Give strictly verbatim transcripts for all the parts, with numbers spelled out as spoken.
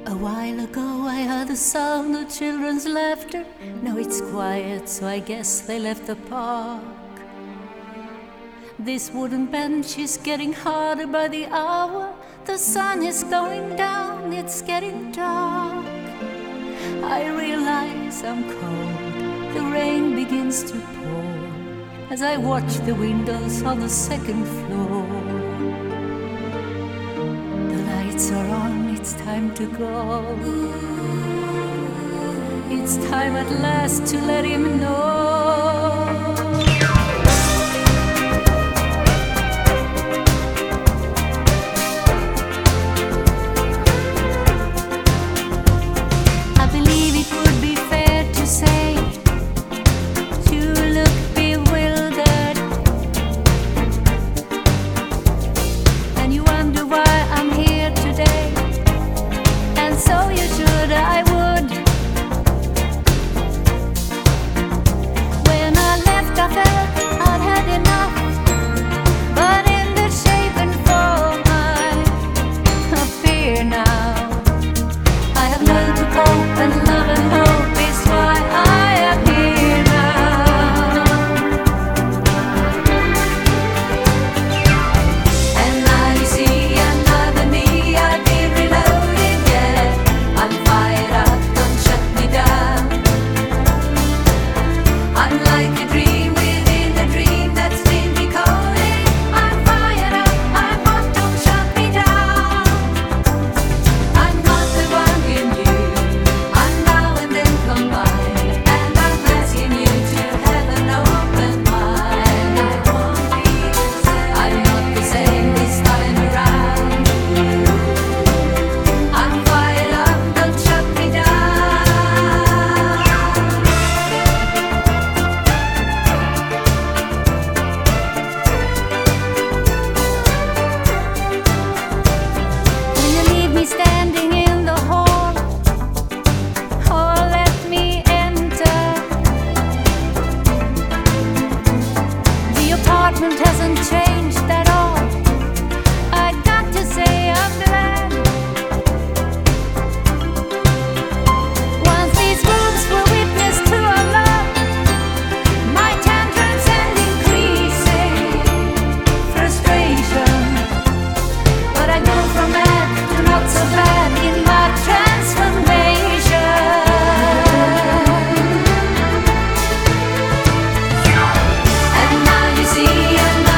A while ago I heard the sound of children's laughter. Now it's quiet, so I guess they left the park. This wooden bench is getting harder by the hour. The sun is going down, it's getting dark. I realize I'm cold, the rain begins to pour as I watch the windows on the second floor. The lights are on, it's time to go. It's time at last to let him know. Hasn't changed at all. I got to say I'm glad. Once these rooms were witness to our love, my tantrums and increasing frustration. But I go from bad to not so bad in my transformation. And now you see,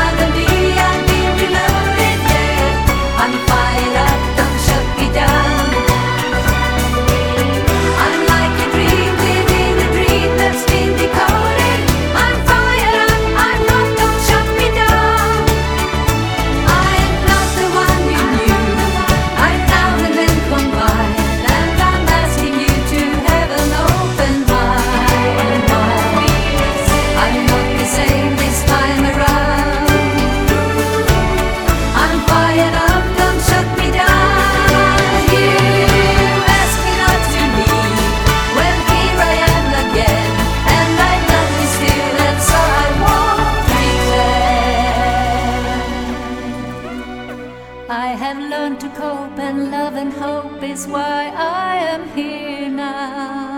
I have learned to cope, and love and hope is why I am here now.